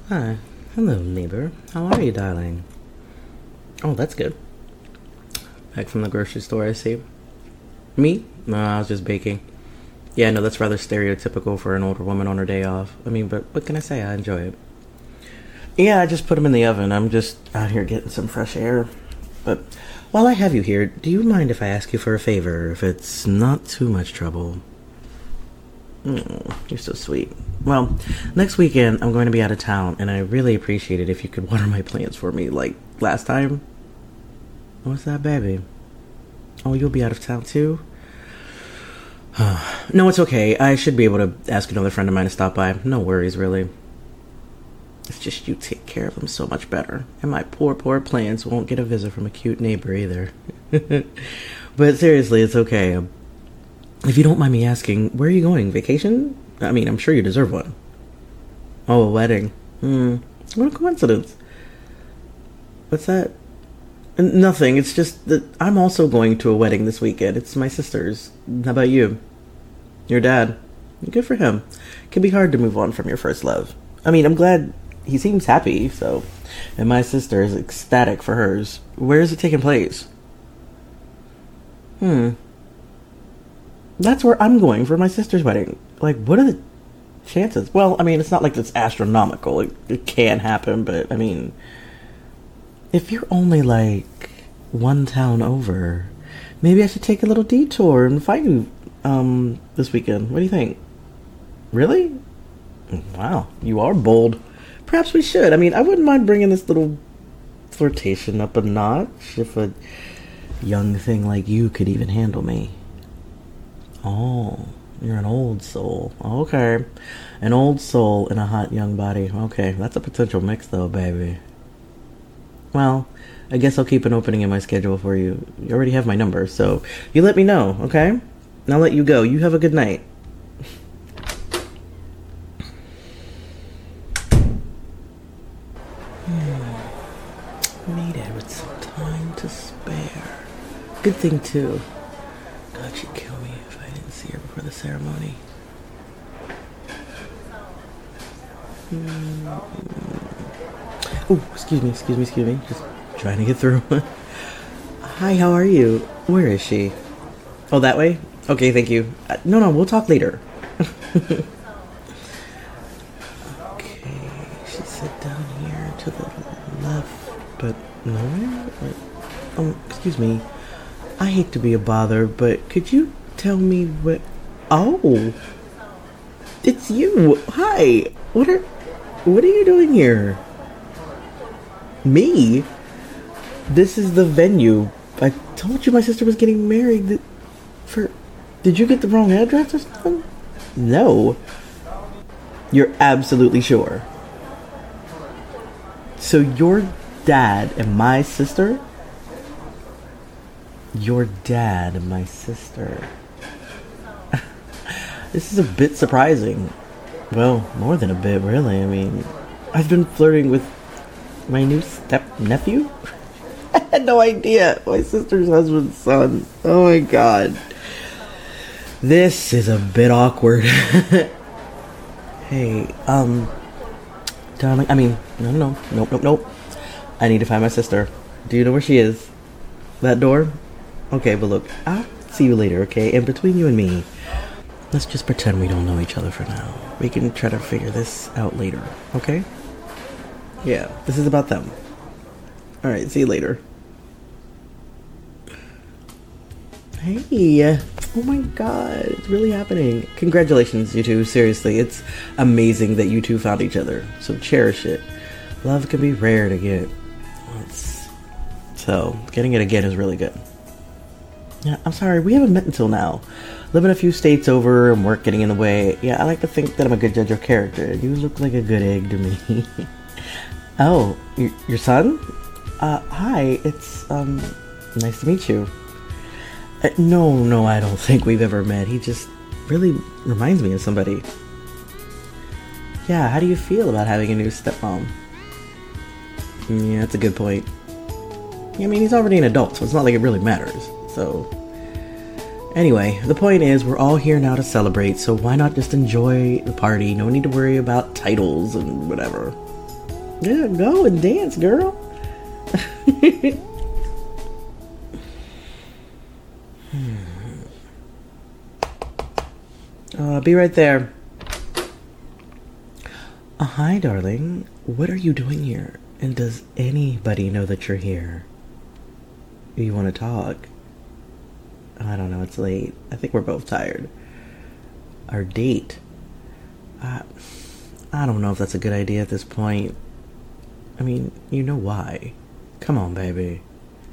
Hi. Hello, neighbor. How are you, darling? Oh, that's good. Back from the grocery store, I see. Me? No, I was just baking. Yeah, no, that's rather stereotypical for an older woman on her day off. I mean, but what can I say? I enjoy it. Yeah, I just put them in the oven. I'm just out here getting some fresh air. But while I have you here, do you mind if I ask you for a favor, if it's not too much trouble? You're so sweet. Well, next weekend I'm going to be out of town, and I really appreciate it if you could water my plants for me, like last time. What's that, baby? Oh, you'll be out of town too? No, it's okay. I should be able to ask another friend of mine to stop by. No worries, really. It's just you take care of them so much better. And my poor, poor plants won't get a visit from a cute neighbor either. But seriously, it's okay. If you don't mind me asking, where are you going? Vacation? I mean, I'm sure you deserve one. Oh, a wedding. What a coincidence. What's that? Nothing. It's just that I'm also going to a wedding this weekend. It's my sister's. How about you? Your dad. Good for him. It can be hard to move on from your first love. I mean, I'm glad he seems happy, so. And my sister is ecstatic for hers. Where is it taking place? That's where I'm going for my sister's wedding. Like, what are the chances? Well, I mean, it's not like it's astronomical. It can happen, but, I mean, if you're only, like, one town over, maybe I should take a little detour and find you, this weekend. What do you think? Really? Wow, you are bold. Perhaps we should. I mean, I wouldn't mind bringing this little flirtation up a notch if a young thing like you could even handle me. Oh, you're an old soul. Okay. An old soul in a hot young body. Okay, that's a potential mix though, baby. Well, I guess I'll keep an opening in my schedule for you. You already have my number, so you let me know, okay? And I'll let you go. You have a good night. Made it with some time to spare. Good thing, too. God, she'd kill me if I didn't see her before the ceremony. Oh, excuse me. Just trying to get through. Hi, how are you? Where is she? Oh, that way? Okay, thank you. No, we'll talk later. Okay, she said down here to the left, but nowhere? Excuse me. I hate to be a bother, but could you tell me what... Oh! It's you! Hi! What are you doing here? Me? This is the venue. I told you my sister was getting married Did you get the wrong address or something? No. You're absolutely sure? So your dad and my sister? Your dad and my sister. This is a bit surprising. Well, more than a bit, really. I mean, I've been flirting with my new step-nephew? I had no idea. My sister's husband's son. Oh my god. This is a bit awkward. Hey, darling, I mean, no. Nope. I need to find my sister. Do you know where she is? That door? Okay, but look, I'll see you later, okay? And between you and me, let's just pretend we don't know each other for now. We can try to figure this out later, okay? Yeah, this is about them. Alright, see you later. Hey, oh my god, it's really happening. Congratulations, you two, seriously. It's amazing that you two found each other, so cherish it. Love can be rare to get. So, getting it again is really good. Yeah, I'm sorry, we haven't met until now. Living a few states over and work getting in the way. Yeah, I like to think that I'm a good judge of character. You look like a good egg to me. Oh, your son? Hi, it's, nice to meet you. No, I don't think we've ever met. He just really reminds me of somebody. Yeah, how do you feel about having a new stepmom? Yeah, that's a good point. I mean, he's already an adult, so it's not like it really matters. So, anyway, the point is, we're all here now to celebrate, so why not just enjoy the party? No need to worry about titles and whatever. Yeah, go and dance, girl. I'll be right there. Hi, darling. What are you doing here? And does anybody know that you're here? You want to talk? I don't know, it's late. I think we're both tired. Our date? I don't know if that's a good idea at this point. I mean, you know why. Come on, baby.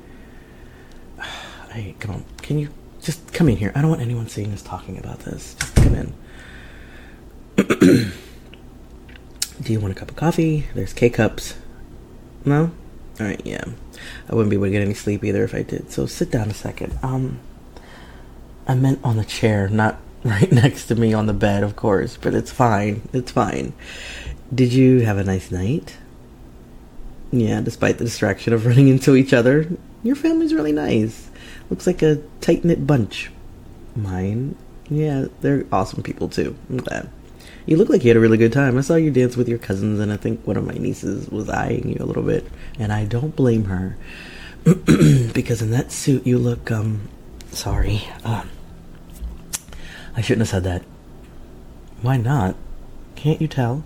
Hey, come on. Can you just come in here? I don't want anyone seeing us talking about this. Just come in. Do you want a cup of coffee? There's K-cups. No? Alright, yeah. I wouldn't be able to get any sleep either if I did. So sit down a second. I meant on the chair, not right next to me on the bed, of course. But it's fine. It's fine. Did you have a nice night? Yeah, despite the distraction of running into each other. Your family's really nice. Looks like a tight-knit bunch. Mine? Yeah, they're awesome people too. I'm glad. You look like you had a really good time. I saw you dance with your cousins, and I think one of my nieces was eyeing you a little bit. And I don't blame her. Because in that suit you look, sorry. I shouldn't have said that. Why not? Can't you tell?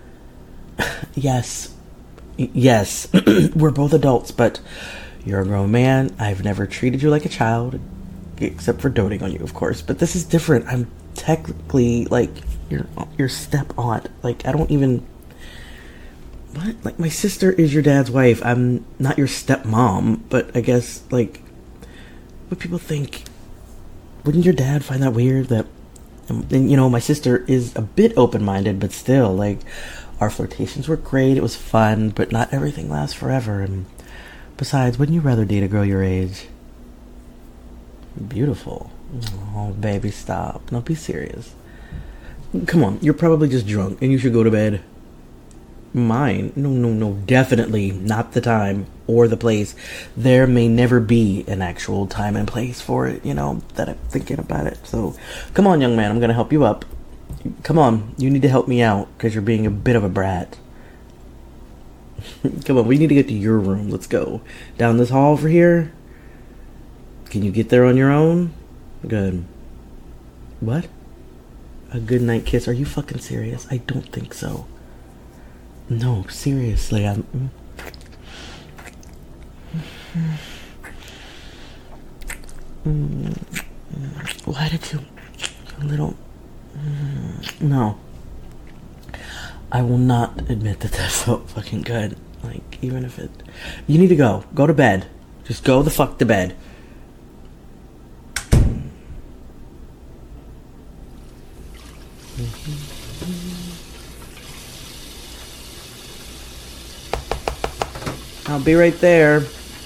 Yes. Yes. We're both adults, but you're a grown man. I've never treated you like a child. Except for doting on you, of course. But this is different. I'm technically, like, your step-aunt. Like, I don't even... What? Like, my sister is your dad's wife. I'm not your stepmom. But I guess, like... What people think... Wouldn't your dad find that weird? That... And, you know, my sister is a bit open-minded, but still, like... Our flirtations were great. It was fun. But not everything lasts forever. And besides, wouldn't you rather date a girl your age? Beautiful. Oh, baby, stop. No, be serious. Come on, you're probably just drunk and you should go to bed. Mine? No, definitely not the time or the place. There may never be an actual time and place for it, you know, that I'm thinking about it. So, come on, young man, I'm gonna help you up. Come on, you need to help me out because you're being a bit of a brat. Come on, we need to get to your room. Let's go. Down this hall over here. Can you get there on your own? Good. What? A good night kiss? Are you fucking serious? I don't think so. No, seriously, I'm... Why did you... A little... No. I will not admit that felt fucking good. Like, even if it... You need to go. Go to bed. Just go the fuck to bed. I'll be right there.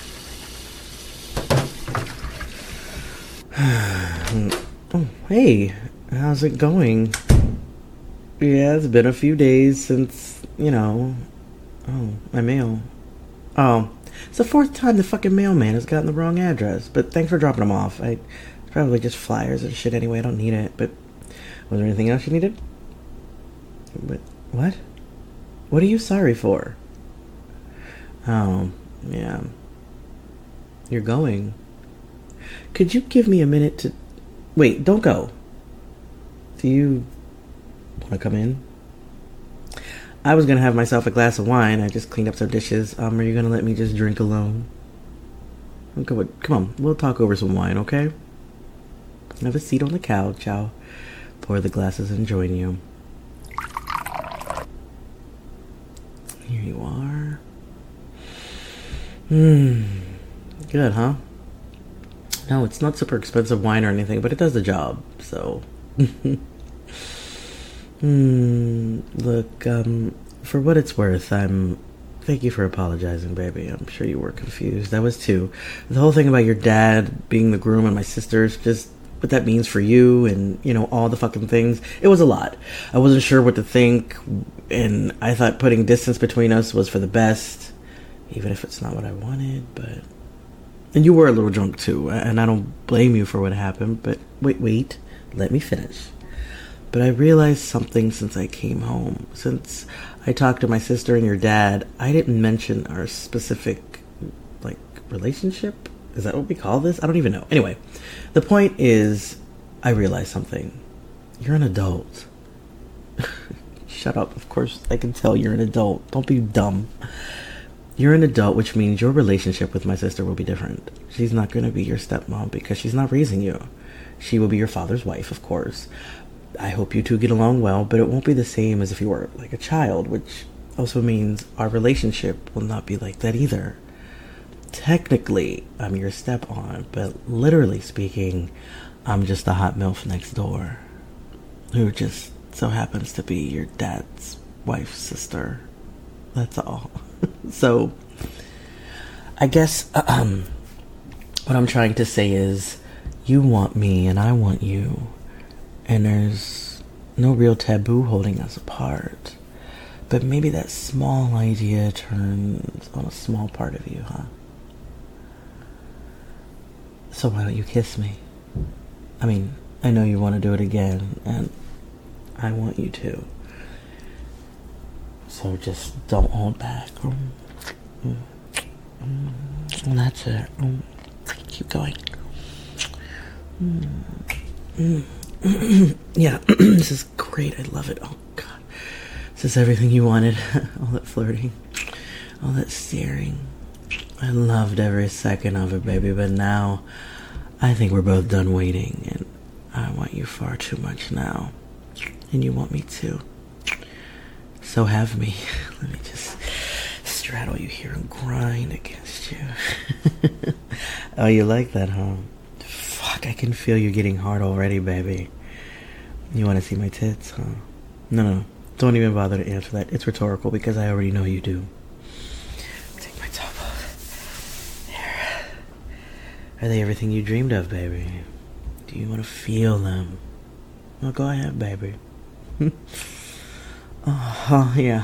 Oh, hey, how's it going? Yeah, it's been a few days since, you know... Oh, my mail. Oh, it's the fourth time the fucking mailman has gotten the wrong address. But thanks for dropping them off. It's probably just flyers and shit anyway. I don't need it. But was there anything else you needed? But what? What are you sorry for? Oh, yeah. You're going. Could you give me a minute to... Wait, don't go. Do you want to come in? I was going to have myself a glass of wine. I just cleaned up some dishes. Are you going to let me just drink alone? Okay, come on. We'll talk over some wine, okay? Have a seat on the couch. I'll pour the glasses and join you. Here you are. Good, huh? No, it's not super expensive wine or anything, but it does the job, so... Look, for what it's worth, thank you for apologizing, baby. I'm sure you were confused. I was too. The whole thing about your dad being the groom and my sisters, just what that means for you and, you know, all the fucking things. It was a lot. I wasn't sure what to think, and I thought putting distance between us was for the best, even if it's not what I wanted, but... And you were a little drunk too, and I don't blame you for what happened, but wait, let me finish. But I realized something since I came home. Since I talked to my sister and your dad. I didn't mention our specific, like, relationship. Is that what we call this? I don't even know. Anyway, the point is, I realized something. You're an adult. Shut up. Of course, I can tell you're an adult. Don't be dumb. You're an adult, which means your relationship with my sister will be different. She's not going to be your stepmom because she's not raising you. She will be your father's wife, of course. I hope you two get along well, but it won't be the same as if you were like a child, which also means our relationship will not be like that either. Technically, I'm your step-aunt, but literally speaking, I'm just the hot MILF next door, who just so happens to be your dad's wife's sister. That's all. So, I guess what I'm trying to say is, you want me and I want you, and there's no real taboo holding us apart. But maybe that small idea turns on a small part of you, huh? So why don't you kiss me? I mean, I know you want to do it again, and I want you to. So just don't hold back. And that's it. Keep going. Yeah, this is great. I love it. Oh, God. This is everything you wanted. All that flirting. All that staring. I loved every second of it, baby. But now, I think we're both done waiting. And I want you far too much now. And you want me too. So have me. Let me just straddle you here and grind against you. Oh, you like that, huh? Fuck, I can feel you getting hard already, baby. You want to see my tits, huh? No. Don't even bother to answer that. It's rhetorical because I already know you do. Take my top off. There. Are they everything you dreamed of, baby? Do you want to feel them? Well, go ahead, baby. Oh, yeah.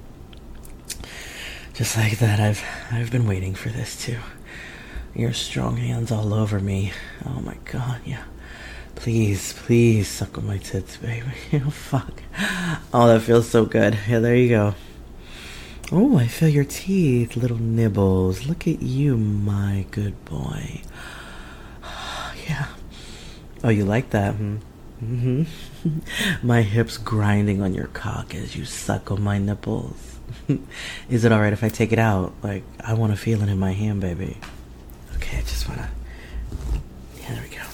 Just like that, I've been waiting for this too. Your strong hands all over me. Oh my God, yeah. Please suck on my tits, baby. Oh, fuck. Oh, that feels so good. Yeah, there you go. Oh, I feel your teeth, little nibbles. Look at you, my good boy. Yeah. Oh, you like that, hmm? Mm-hmm. My hips grinding on your cock as you suck on my nipples. Is it alright if I take it out? Like, I want to feel it in my hand, baby. Okay, I just want to... Yeah, there we go.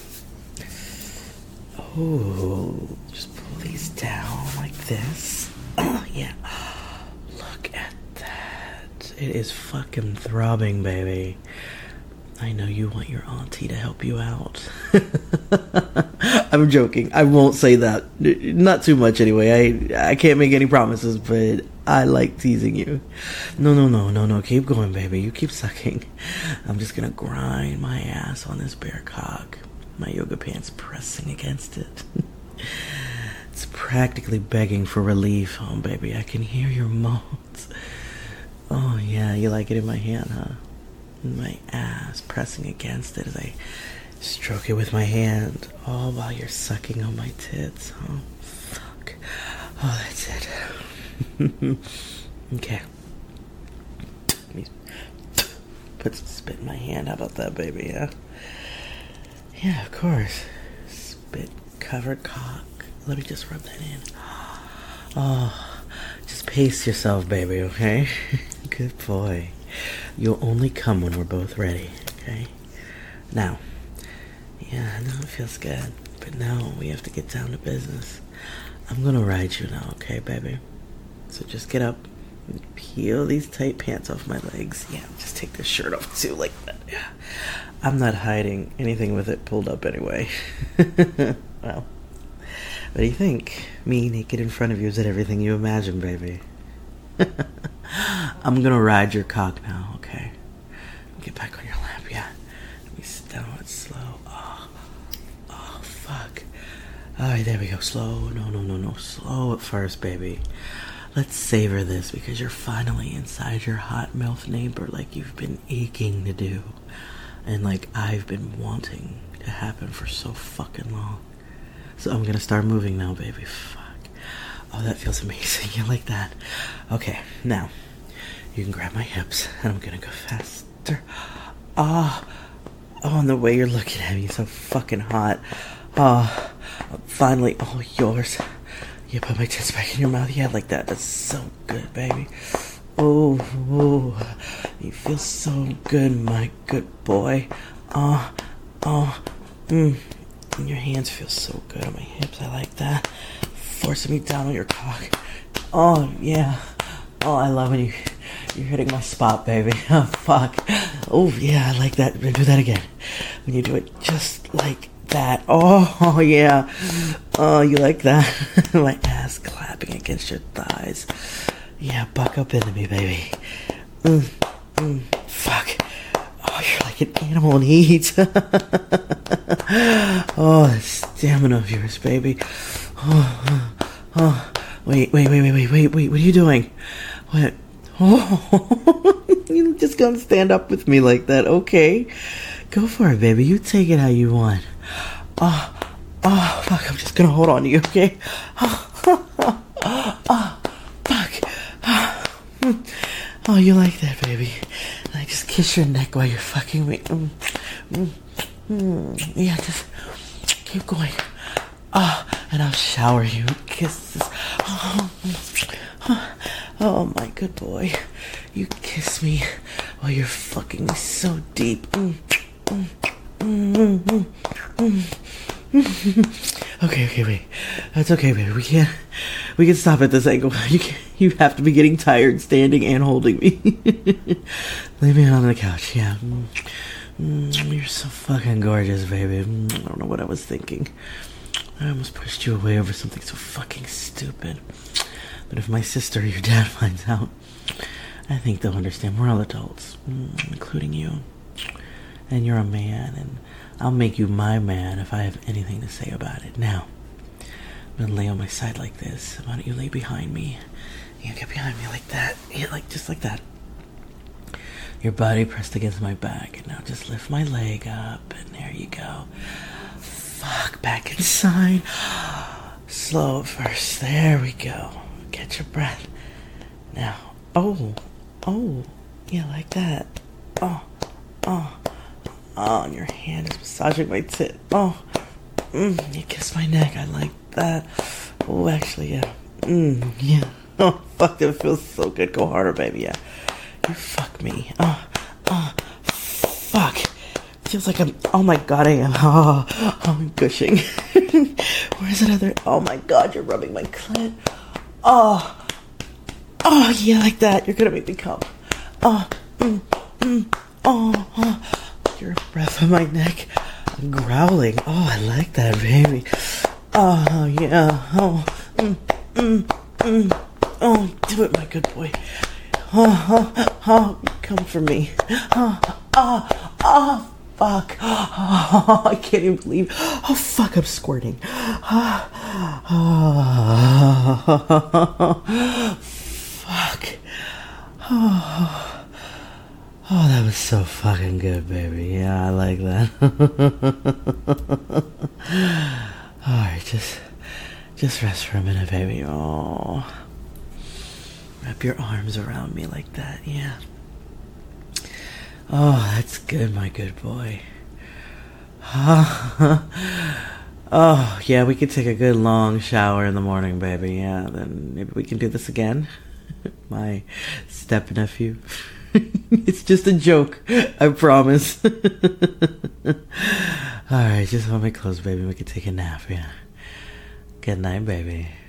Oh, just pull these down like this. Oh, yeah. Look at that. It is fucking throbbing, baby. I know you want your auntie to help you out. I'm joking. I won't say that. Not too much anyway. I can't make any promises, but I like teasing you. No. Keep going, baby. You keep sucking. I'm just gonna grind my ass on this bare cock. My yoga pants pressing against it. It's practically begging for relief. Oh, baby, I can hear your moans. Oh, yeah, you like it in my hand, huh? My ass pressing against it as I stroke it with my hand, all while you're sucking on my tits. Oh, fuck. Oh, that's it. Okay. Let me put some spit in my hand. How about that, baby? Yeah? Yeah, of course. Spit covered cock. Let me just rub that in. Oh, just pace yourself, baby, okay? Good boy. You'll only come when we're both ready, okay? Now, yeah, I know it feels good, but now we have to get down to business. I'm gonna ride you now, okay, baby? So just get up and peel these tight pants off my legs. Yeah, just take this shirt off too, like that. Yeah, I'm not hiding anything with it pulled up anyway. Well, what do you think? Me naked in front of you, is it everything you imagine, baby? I'm gonna ride your cock now, okay? Get back on your lap, yeah. Let me sit down it slow. Oh, fuck. Alright, there we go. Slow. No. Slow at first, baby. Let's savor this because you're finally inside your hot MILF neighbor like you've been aching to do. And like I've been wanting to happen for so fucking long. So I'm gonna start moving now, baby. Fuck. Oh, that feels amazing. You like that? Okay, now you can grab my hips, and I'm gonna go faster. Ah, oh, and the way you're looking at me, so fucking hot. Oh, finally, all yours. You put my tits back in your mouth. Yeah, like that. That's so good, baby. Oh, you feel so good, my good boy. And your hands feel so good on my hips. I like that. Forcing me down on your cock. Oh, yeah. Oh, I love when you're hitting my spot, baby. Oh, fuck. Oh, yeah, I like that. Do that again. When you do it just like that. Oh, yeah. Oh, you like that? My ass clapping against your thighs. Yeah, buck up into me, baby. Fuck. Oh, you're like an animal in heat. Oh, that stamina of yours, baby. Wait. What are you doing? What? Oh, you just gonna stand up with me like that, okay? Go for it, baby. You take it how you want. Oh, fuck. I'm just gonna hold on to you, okay? Fuck. Oh, you like that, baby? And I just kiss your neck while you're fucking me. Yeah, just keep going. And I'll shower you with kisses. Oh, my good boy. You kiss me while you're fucking me so deep. Okay, wait. That's okay, baby. We can stop at this angle. You have to be getting tired standing and holding me. Lay me on the couch, yeah. You're so fucking gorgeous, baby. I don't know what I was thinking. I almost pushed you away over something so fucking stupid. But if my sister or your dad finds out, I think they'll understand. We're all adults, including you. And you're a man, and I'll make you my man if I have anything to say about it. Now, I'm gonna lay on my side like this. Why don't you lay behind me? You get behind me like that. Yeah, just like that. Your body pressed against my back, and now just lift my leg up, and there you go. Fuck, back inside. Slow at first. There we go. Catch your breath. Now, oh, yeah, like that. And your hand is massaging my tit. You kiss my neck. I like that. Oh, actually, yeah. Yeah. Oh, fuck, that feels so good. Go harder, baby, yeah. You fuck me. Fuck. Feels like I'm, oh my god, I am. I'm gushing. Where's that other, oh my god, you're rubbing my clit. Oh, yeah, like that. You're gonna make me come. Your breath on my neck. I'm growling. Oh, I like that, baby. Oh, yeah. Do it, my good boy. Come for me. Fuck. I can't even believe. Oh, fuck, I'm squirting. Fuck. Oh, that was so fucking good, baby. Yeah, I like that. Alright, just rest for a minute, baby. Oh. Wrap your arms around me like that, yeah. Oh, that's good, my good boy. Oh, yeah, we could take a good long shower in the morning, baby. Yeah, then maybe we can do this again. My step-nephew. It's just a joke, I promise. Alright, just hold me close, baby. We can take a nap, yeah. Good night, baby.